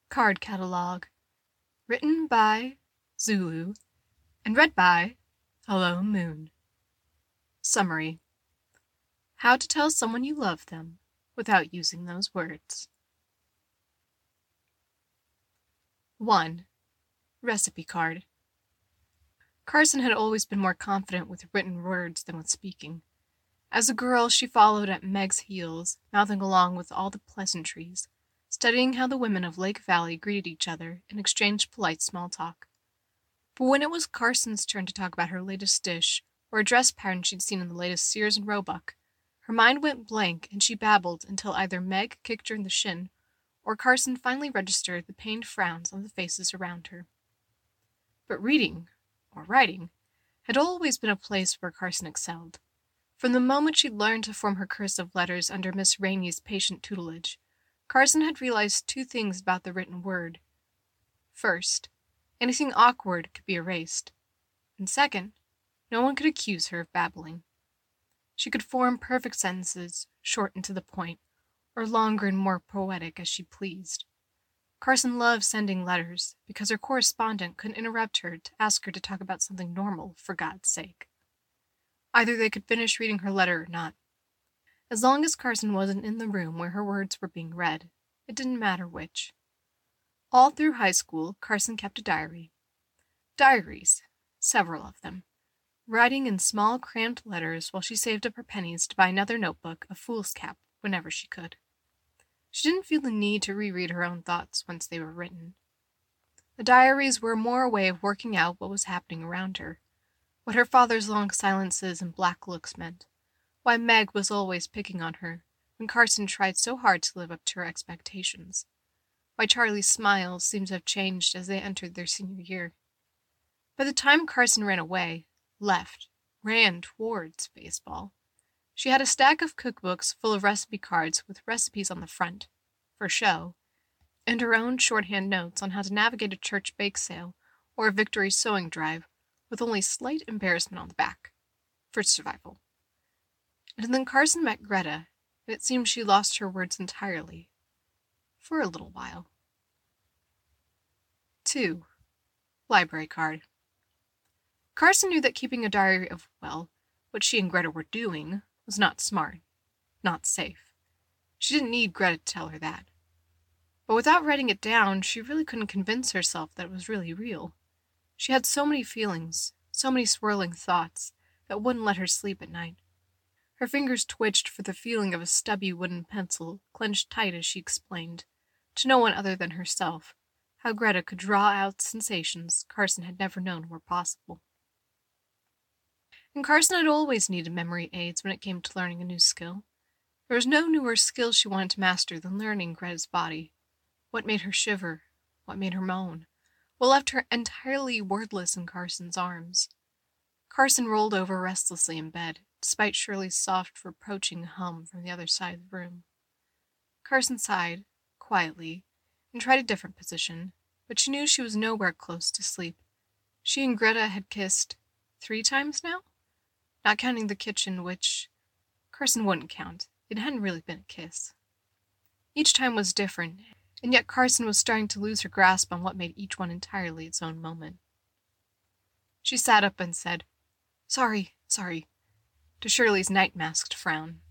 Card Catalog, written by Zulu and read by Hello Moon. Summary: How to tell someone you love them without using those words. 1. Recipe card. Carson had always been more confident with written words than with speaking. As a girl, she followed at Meg's heels, mouthing along with all the pleasantries, studying how the women of Lake Valley greeted each other and exchanged polite small talk. But when it was Carson's turn to talk about her latest dish, or a dress pattern she'd seen in the latest Sears and Roebuck, her mind went blank and she babbled until either Meg kicked her in the shin, or Carson finally registered the pained frowns on the faces around her. But reading, or writing, had always been a place where Carson excelled. From the moment she'd learned to form her cursive letters under Miss Rainey's patient tutelage, Carson had realized two things about the written word. First, anything awkward could be erased. And second, no one could accuse her of babbling. She could form perfect sentences, short and to the point, or longer and more poetic as she pleased. Carson loved sending letters because her correspondent couldn't interrupt her to ask her to talk about something normal, for God's sake. Either they could finish reading her letter or not. As long as Carson wasn't in the room where her words were being read, it didn't matter which. All through high school, Carson kept a diary. Diaries, several of them, writing in small, cramped letters while she saved up her pennies to buy another notebook of foolscap whenever she could. She didn't feel the need to reread her own thoughts once they were written. The diaries were more a way of working out what was happening around her, what her father's long silences and black looks meant, why Meg was always picking on her when Carson tried so hard to live up to her expectations, why Charlie's smiles seemed to have changed as they entered their senior year. By the time Carson ran towards baseball, she had a stack of cookbooks full of recipe cards with recipes on the front, for show, and her own shorthand notes on how to navigate a church bake sale or a victory sewing drive with only slight embarrassment on the back, for survival. And then Carson met Greta, and it seemed she lost her words entirely, for a little while. 2. Library card. Carson knew that keeping a diary of, what she and Greta were doing was not smart, not safe. She didn't need Greta to tell her that. But without writing it down, she really couldn't convince herself that it was really real. She had so many feelings, so many swirling thoughts, that wouldn't let her sleep at night. Her fingers twitched for the feeling of a stubby wooden pencil clenched tight as she explained, to no one other than herself, how Greta could draw out sensations Carson had never known were possible. And Carson had always needed memory aids when it came to learning a new skill. There was no newer skill she wanted to master than learning Greta's body. What made her shiver? What made her moan? What left her entirely wordless in Carson's arms? Carson rolled over restlessly in bed, despite Shirley's soft, reproaching hum from the other side of the room. Carson sighed, quietly, and tried a different position, but she knew she was nowhere close to sleep. She and Greta had kissed 3 times now? Not counting the kitchen, which Carson wouldn't count. It hadn't really been a kiss. Each time was different, and yet Carson was starting to lose her grasp on what made each one entirely its own moment. She sat up and said, Sorry, to Shirley's night-masked frown.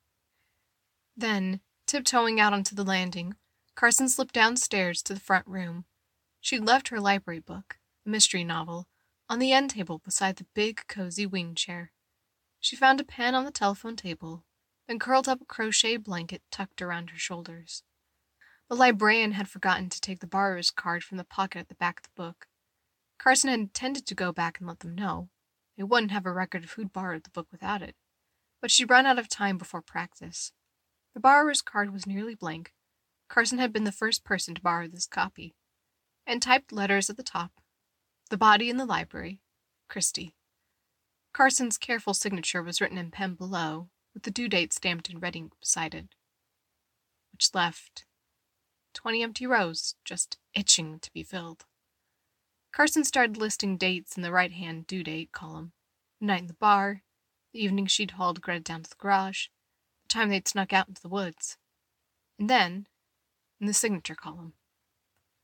Then, tiptoeing out onto the landing, Carson slipped downstairs to the front room. She'd left her library book, a mystery novel, on the end table beside the big, cozy wing chair. She found a pen on the telephone table, then curled up a crochet blanket tucked around her shoulders. The librarian had forgotten to take the borrower's card from the pocket at the back of the book. Carson had intended to go back and let them know. They wouldn't have a record of who'd borrowed the book without it. But she'd run out of time before practice. The borrower's card was nearly blank. Carson had been the first person to borrow this copy, and typed letters at the top. The body in the library, Christy. Carson's careful signature was written in pen below, with the due date stamped in red ink beside it, which left 20 empty rows just itching to be filled. Carson started listing dates in the right-hand due date column. The night in the bar, the evening she'd hauled Greta down to the garage, the time they'd snuck out into the woods. And then, in the signature column,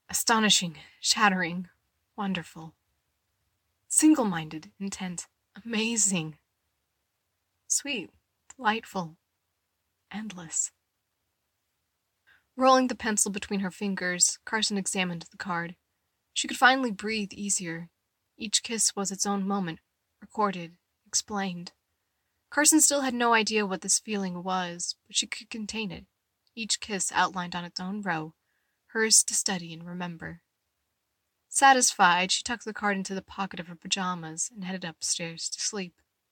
Astonishing, shattering, wonderful. Single-minded, intent, amazing. Sweet, delightful, endless. Rolling the pencil between her fingers, Carson examined the card. She could finally breathe easier. Each kiss was its own moment, recorded, explained. Carson still had no idea what this feeling was, but she could contain it, each kiss outlined on its own row, hers to study and remember. Satisfied, she tucked the card into the pocket of her pajamas and headed upstairs to sleep.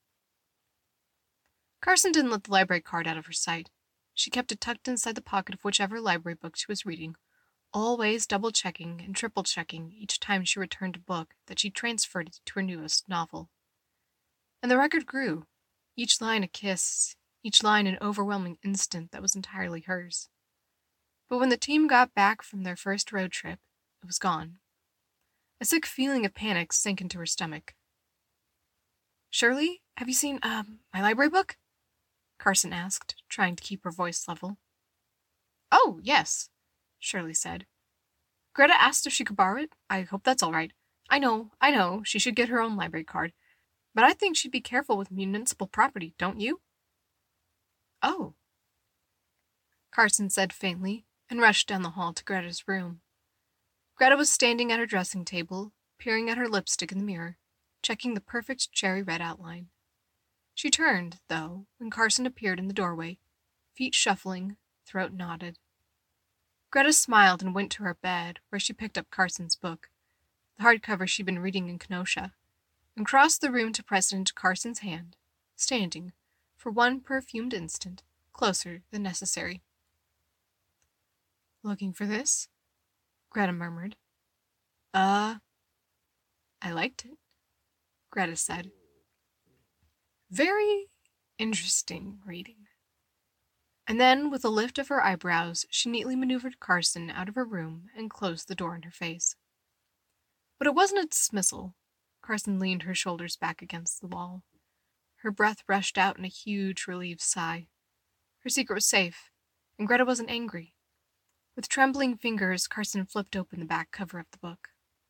Carson didn't let the library card out of her sight. She kept it tucked inside the pocket of whichever library book she was reading, always double-checking and triple-checking each time she returned a book that she transferred to her newest novel. And the record grew, each line a kiss, each line an overwhelming instant that was entirely hers. But when the team got back from their first road trip, it was gone. A sick feeling of panic sank into her stomach. "Shirley, have you seen, my library book?" Carson asked, trying to keep her voice level. "Oh, yes," Shirley said. "Greta asked if she could borrow it. I hope that's all right. I know, she should get her own library card. But I think she'd be careful with municipal property, don't you?" "Oh," Carson said faintly, and rushed down the hall to Greta's room. Greta was standing at her dressing table, peering at her lipstick in the mirror, checking the perfect cherry red outline. She turned, though, when Carson appeared in the doorway, feet shuffling, throat knotted. Greta smiled and went to her bed, where she picked up Carson's book, the hardcover she'd been reading in Kenosha, and crossed the room to press it into Carson's hand, standing, for one perfumed instant, closer than necessary. "Looking for this?" Greta murmured. I liked it," Greta said. "Very interesting reading." And then, with a lift of her eyebrows, she neatly maneuvered Carson out of her room and closed the door in her face. But it wasn't a dismissal. Carson leaned her shoulders back against the wall. Her breath rushed out in a huge, relieved sigh. Her secret was safe, and Greta wasn't angry. With trembling fingers, Carson flipped open the back cover of the book.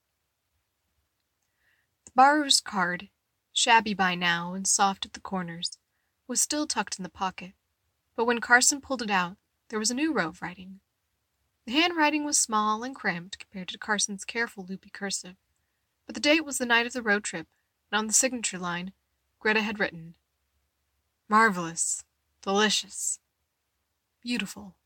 The borrower's card, shabby by now and soft at the corners, was still tucked in the pocket, but when Carson pulled it out, there was a new row of writing. The handwriting was small and cramped compared to Carson's careful loopy cursive, but the date was the night of the road trip, and on the signature line, Greta had written, "Marvelous, delicious, beautiful."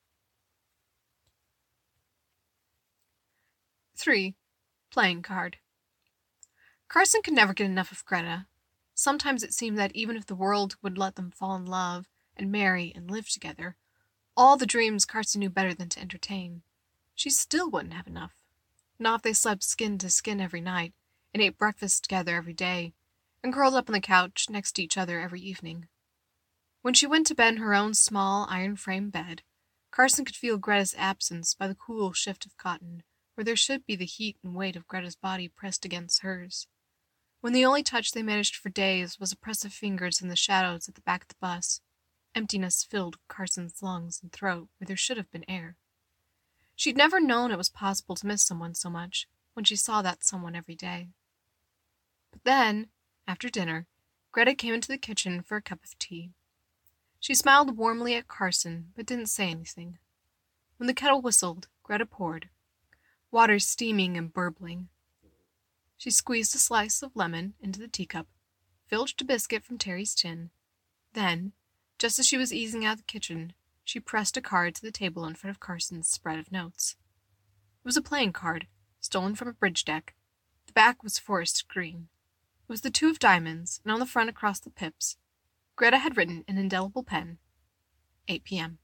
3. Playing card. Carson could never get enough of Greta. Sometimes it seemed that even if the world would let them fall in love and marry and live together, all the dreams Carson knew better than to entertain, she still wouldn't have enough. Not if they slept skin to skin every night, and ate breakfast together every day, and curled up on the couch next to each other every evening. When she went to bed in her own small iron-frame bed, Carson could feel Greta's absence by the cool shift of cotton, where there should be the heat and weight of Greta's body pressed against hers. When the only touch they managed for days was oppressive fingers in the shadows at the back of the bus, emptiness filled Carson's lungs and throat where there should have been air. She'd never known it was possible to miss someone so much when she saw that someone every day. But then, after dinner, Greta came into the kitchen for a cup of tea. She smiled warmly at Carson, but didn't say anything. When the kettle whistled, Greta poured, water steaming and burbling. She squeezed a slice of lemon into the teacup, filched a biscuit from Terry's tin. Then, just as she was easing out of the kitchen, she pressed a card to the table in front of Carson's spread of notes. It was a playing card, stolen from a bridge deck. The back was forest green. It was the 2 of diamonds, and on the front across the pips, Greta had written in indelible pen, 8 p.m.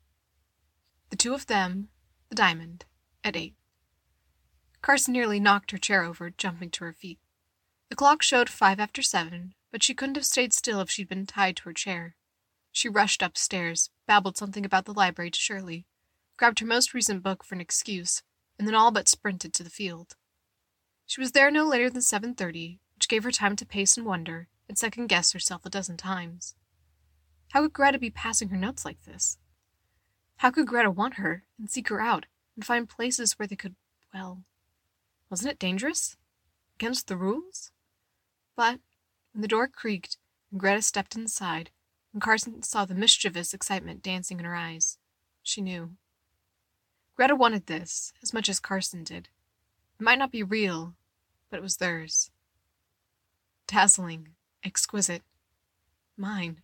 The 2 of them, the diamond, at 8. Carson nearly knocked her chair over, jumping to her feet. The clock showed 5 after 7, but she couldn't have stayed still if she'd been tied to her chair. She rushed upstairs, babbled something about the library to Shirley, grabbed her most recent book for an excuse, and then all but sprinted to the field. She was there no later than 7:30, which gave her time to pace and wonder, and second-guess herself a dozen times. How could Greta be passing her notes like this? How could Greta want her, and seek her out, and find places where they could, well, wasn't it dangerous? Against the rules? But when the door creaked and Greta stepped inside, and Carson saw the mischievous excitement dancing in her eyes, she knew. Greta wanted this as much as Carson did. It might not be real, but it was theirs. Dazzling, exquisite, mine.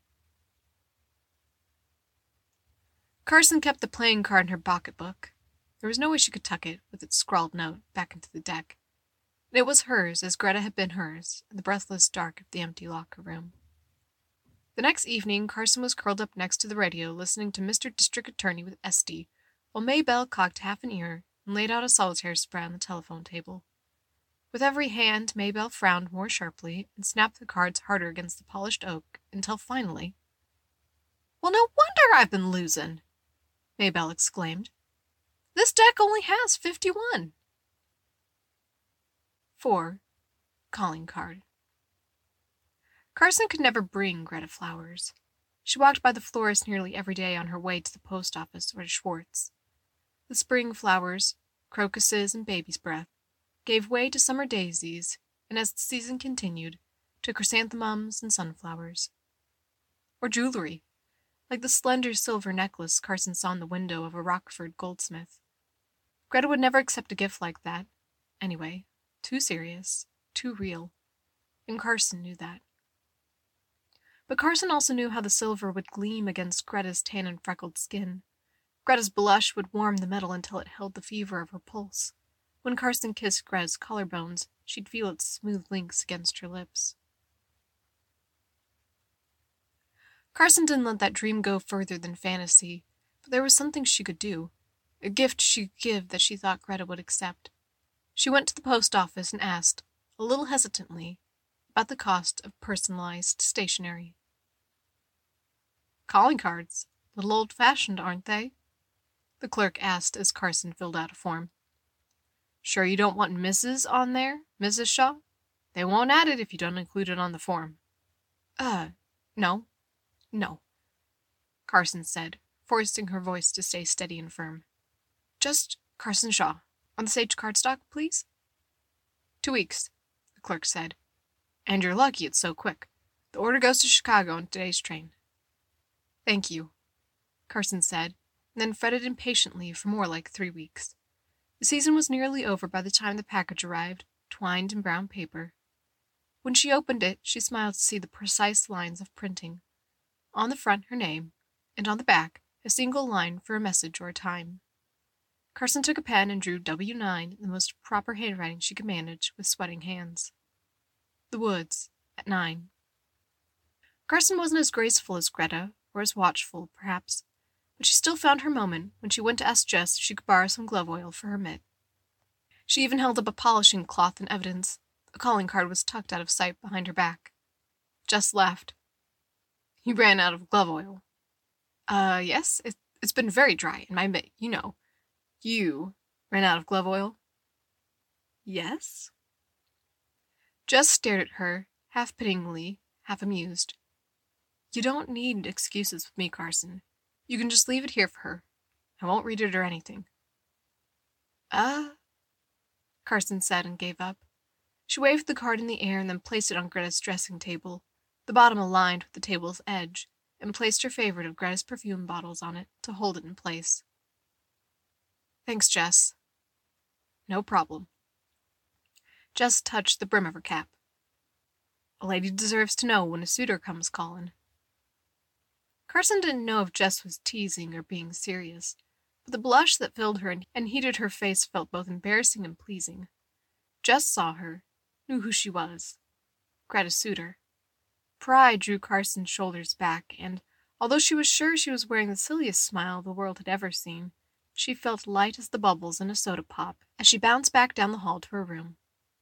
Carson kept the playing card in her pocketbook. There was no way she could tuck it, with its scrawled note, back into the deck. And it was hers as Greta had been hers in the breathless dark of the empty locker room. The next evening, Carson was curled up next to the radio listening to Mr. District Attorney with Esty, while Maybelle cocked half an ear and laid out a solitaire spread on the telephone table. With every hand, Maybelle frowned more sharply and snapped the cards harder against the polished oak until finally, "Well, no wonder I've been losing," Maybelle exclaimed. "This deck only has 51. 4. Calling card. Carson could never bring Greta flowers. She walked by the florist nearly every day on her way to the post office or to Schwartz. The spring flowers, crocuses and baby's breath, gave way to summer daisies, and as the season continued, to chrysanthemums and sunflowers. Or jewelry, like the slender silver necklace Carson saw in the window of a Rockford goldsmith. Greta would never accept a gift like that. Anyway, too serious, too real, and Carson knew that. But Carson also knew how the silver would gleam against Greta's tan and freckled skin. Greta's blush would warm the metal until it held the fever of her pulse. When Carson kissed Greta's collarbones, she'd feel its smooth links against her lips. Carson didn't let that dream go further than fantasy, but there was something she could do, a gift she could give that she thought Greta would accept. She went to the post office and asked, a little hesitantly, about the cost of personalized stationery. "Calling cards. A little old-fashioned, aren't they?" the clerk asked as Carson filled out a form. "Sure you don't want Mrs. on there, Mrs. Shaw? They won't add it if you don't include it on the form." No, Carson said, forcing her voice to stay steady and firm. "Just Carson Shaw. On the stage cardstock, please?" 2 weeks, the clerk said. "And you're lucky it's so quick. The order goes to Chicago on today's train." "Thank you," Carson said, and then fretted impatiently for more like 3 weeks. The season was nearly over by the time the package arrived, twined in brown paper. When she opened it, she smiled to see the precise lines of printing. On the front, her name, and on the back, a single line for a message or a time. Carson took a pen and drew W9 in the most proper handwriting she could manage with sweating hands. The woods, at 9. Carson wasn't as graceful as Greta, or as watchful, perhaps, but she still found her moment when she went to ask Jess if she could borrow some glove oil for her mitt. She even held up a polishing cloth in evidence. A calling card was tucked out of sight behind her back. Jess laughed. "You ran out of glove oil." Yes, it's been very dry in my mitt, you know." "You ran out of glove oil?" "Yes." Jess stared at her, half pityingly, half amused. "You don't need excuses with me, Carson. You can just leave it here for her. I won't read it or anything." Carson said and gave up. She waved the card in the air and then placed it on Greta's dressing table, the bottom aligned with the table's edge, and placed her favorite of Greta's perfume bottles on it to hold it in place. "Thanks, Jess." "No problem." Jess touched the brim of her cap. "A lady deserves to know when a suitor comes callin'." Carson didn't know if Jess was teasing or being serious, but the blush that filled her and heated her face felt both embarrassing and pleasing. Jess saw her, knew who she was. Greta Suitor. Pride drew Carson's shoulders back, and, although she was sure she was wearing the silliest smile the world had ever seen, she felt light as the bubbles in a soda pop as she bounced back down the hall to her room.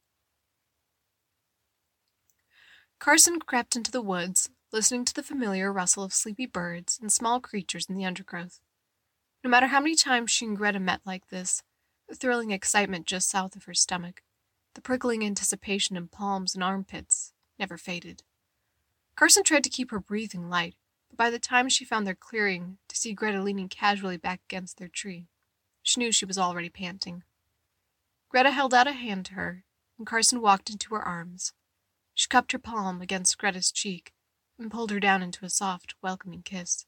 Carson crept into the woods, listening to the familiar rustle of sleepy birds and small creatures in the undergrowth. No matter how many times she and Greta met like this, the thrilling excitement just south of her stomach, the prickling anticipation in palms and armpits, never faded. Carson tried to keep her breathing light, but by the time she found their clearing to see Greta leaning casually back against their tree, she knew she was already panting. Greta held out a hand to her, and Carson walked into her arms. She cupped her palm against Greta's cheek and pulled her down into a soft, welcoming kiss.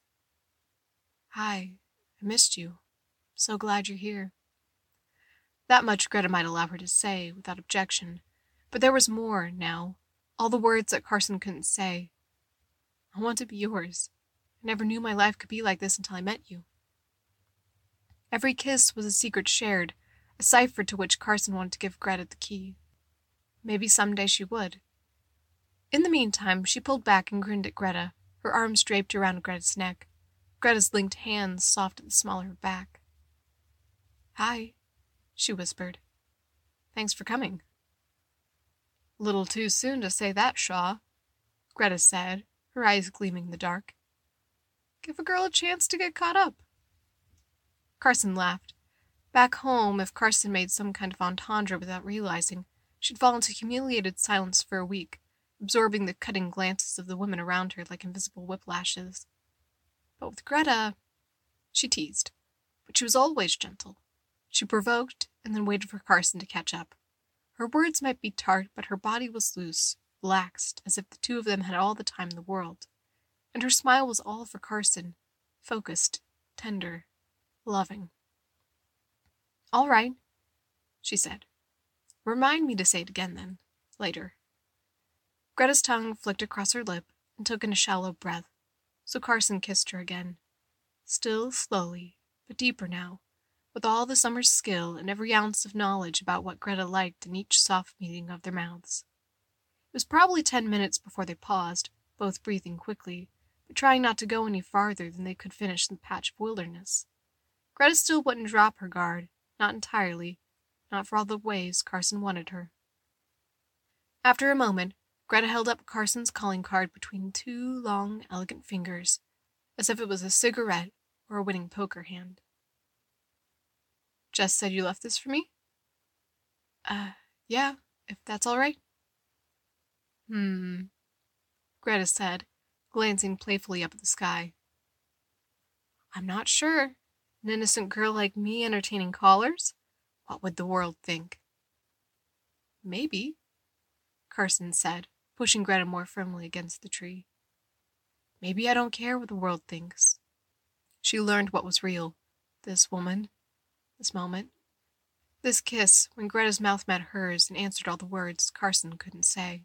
"Hi, I missed you. So glad you're here." That much Greta might allow her to say without objection, but there was more now, all the words that Carson couldn't say. "I want to be yours. I never knew my life could be like this until I met you." Every kiss was a secret shared, a cipher to which Carson wanted to give Greta the key. Maybe someday she would. In the meantime, she pulled back and grinned at Greta, her arms draped around Greta's neck, Greta's linked hands soft at the small of her back. "Hi," she whispered. "Thanks for coming." "Little too soon to say that, Shaw," Greta said, her eyes gleaming in the dark. "Give a girl a chance to get caught up." Carson laughed. Back home, if Carson made some kind of entendre without realizing, she'd fall into humiliated silence for a week, absorbing the cutting glances of the women around her like invisible whiplashes. But with Greta, she teased, but she was always gentle. She provoked and then waited for Carson to catch up. Her words might be tart, but her body was loose, relaxed, as if the two of them had all the time in the world. And her smile was all for Carson, focused, tender, loving. "All right," she said. "Remind me to say it again, then, later." Greta's tongue flicked across her lip and took in a shallow breath, so Carson kissed her again. Still slowly, but deeper now, with all the summer's skill and every ounce of knowledge about what Greta liked in each soft meeting of their mouths. It was probably 10 minutes before they paused, both breathing quickly, but trying not to go any farther than they could finish the patch of wilderness. Greta still wouldn't drop her guard, not entirely, not for all the ways Carson wanted her. After a moment, Greta held up Carson's calling card between two long, elegant fingers, as if it was a cigarette or a winning poker hand. "Jess said you left this for me?" Yeah, if that's all right." Greta said, glancing playfully up at the sky. "I'm not sure. An innocent girl like me entertaining callers? What would the world think?" "Maybe," Carson said, pushing Greta more firmly against the tree. "Maybe I don't care what the world thinks." She learned what was real. This woman. This moment. This kiss, when Greta's mouth met hers and answered all the words Carson couldn't say.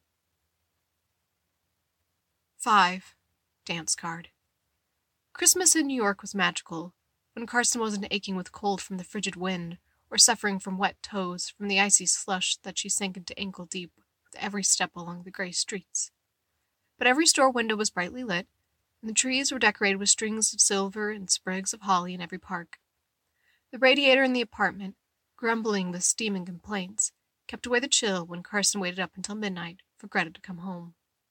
5. Dance card. Christmas in New York was magical, when Carson wasn't aching with cold from the frigid wind, or suffering from wet toes from the icy slush that she sank into ankle deep with every step along the gray streets. But every store window was brightly lit, and the trees were decorated with strings of silver and sprigs of holly in every park. The radiator in the apartment, grumbling with steaming complaints, kept away the chill when Carson waited up until midnight for Greta to come home.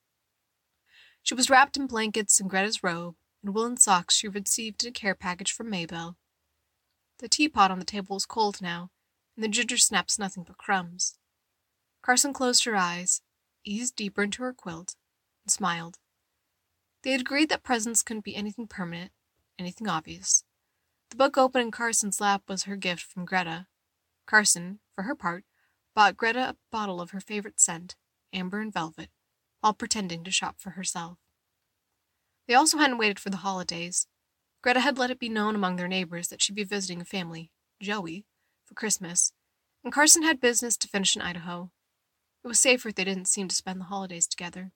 She was wrapped in blankets and Greta's robe, and woolen socks she received in a care package from Maybelle. The teapot on the table was cold now, and the ginger snaps nothing but crumbs. Carson closed her eyes, eased deeper into her quilt, and smiled. They had agreed that presents couldn't be anything permanent, anything obvious. The book open in Carson's lap was her gift from Greta. Carson, for her part, bought Greta a bottle of her favorite scent, amber and velvet, while pretending to shop for herself. They also hadn't waited for the holidays. Greta had let it be known among their neighbors that she'd be visiting a family, Joey, for Christmas, and Carson had business to finish in Idaho. It was safer if they didn't seem to spend the holidays together.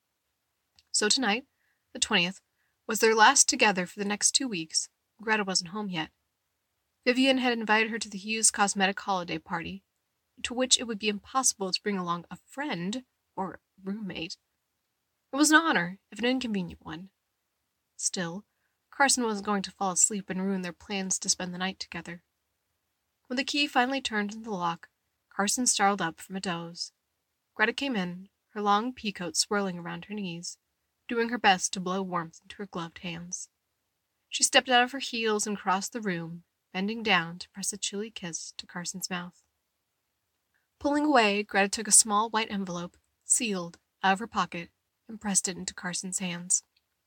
So tonight, the 20th, was their last together for the next 2 weeks. Greta wasn't home yet. Vivian had invited her to the Hughes Cosmetic holiday party, to which it would be impossible to bring along a friend or roommate. It was an honor, if an inconvenient one. Still, Carson wasn't going to fall asleep and ruin their plans to spend the night together. When the key finally turned in the lock, Carson startled up from a doze. Greta came in, her long peacoat swirling around her knees, doing her best to blow warmth into her gloved hands. She stepped out of her heels and crossed the room, bending down to press a chilly kiss to Carson's mouth. Pulling away, Greta took a small white envelope, sealed, out of her pocket, and pressed it into Carson's hands.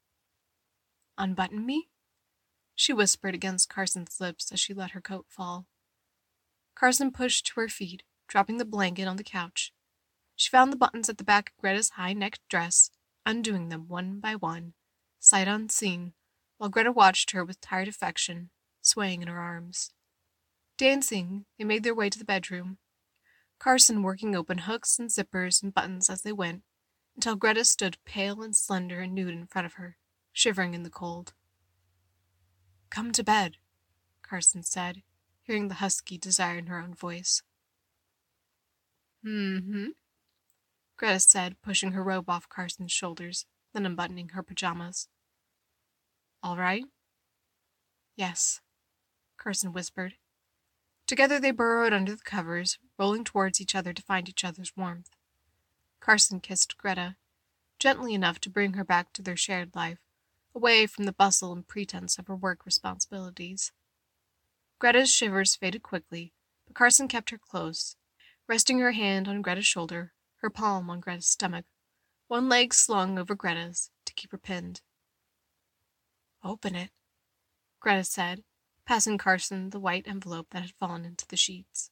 "Unbutton me?" she whispered against Carson's lips as she let her coat fall. Carson pushed to her feet, dropping the blanket on the couch. She found the buttons at the back of Greta's high-necked dress, undoing them one by one, sight unseen, while Greta watched her with tired affection, swaying in her arms. Dancing, they made their way to the bedroom, Carson working open hooks and zippers and buttons as they went, until Greta stood pale and slender and nude in front of her, shivering in the cold. "Come to bed," Carson said, hearing the husky desire in her own voice. "Mm-hmm," Greta said, pushing her robe off Carson's shoulders, then unbuttoning her pajamas. "All right?" "Yes," Carson whispered. Together they burrowed under the covers, rolling towards each other to find each other's warmth. Carson kissed Greta, gently enough to bring her back to their shared life, away from the bustle and pretense of her work responsibilities. Greta's shivers faded quickly, but Carson kept her close, resting her hand on Greta's shoulder, her palm on Greta's stomach, one leg slung over Greta's to keep her pinned. "Open it," Greta said, passing Carson the white envelope that had fallen into the sheets.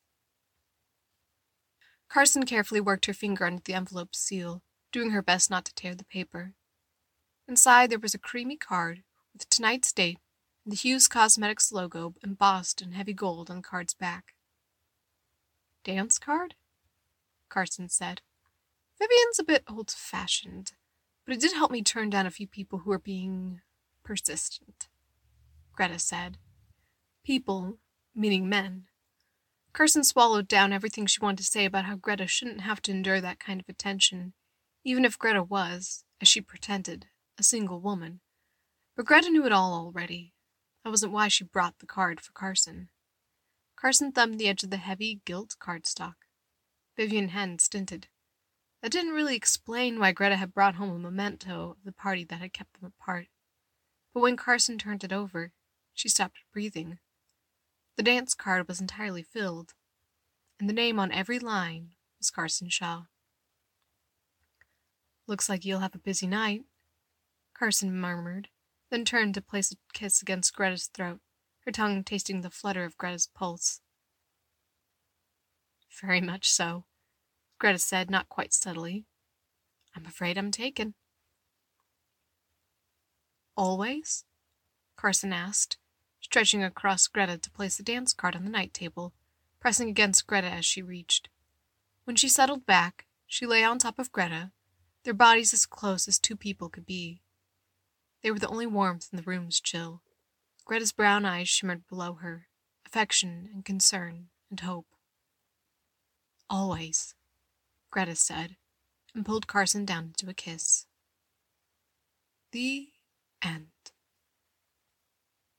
Carson carefully worked her finger under the envelope's seal, doing her best not to tear the paper. Inside there was a creamy card with tonight's date and the Hughes Cosmetics logo embossed in heavy gold on the card's back. "Dance card?" Carson said. "Vivian's a bit old-fashioned, but it did help me turn down a few people who were being persistent," Greta said. People, meaning men. Carson swallowed down everything she wanted to say about how Greta shouldn't have to endure that kind of attention, even if Greta was, as she pretended, a single woman. But Greta knew it all already. That wasn't why she brought the card for Carson. Carson thumbed the edge of the heavy, gilt cardstock. Vivian hadn't stinted. That didn't really explain why Greta had brought home a memento of the party that had kept them apart. But when Carson turned it over, she stopped breathing. The dance card was entirely filled, and the name on every line was Carson Shaw. "Looks like you'll have a busy night," Carson murmured, then turned to place a kiss against Greta's throat, her tongue tasting the flutter of Greta's pulse. "Very much so," Greta said, not quite subtly. "I'm afraid I'm taken." "Always?" Carson asked, stretching across Greta to place the dance card on the night table, pressing against Greta as she reached. When she settled back, she lay on top of Greta, their bodies as close as two people could be. They were the only warmth in the room's chill. Greta's brown eyes shimmered below her, affection and concern and hope. "Always," Greta said, and pulled Carson down into a kiss. The end.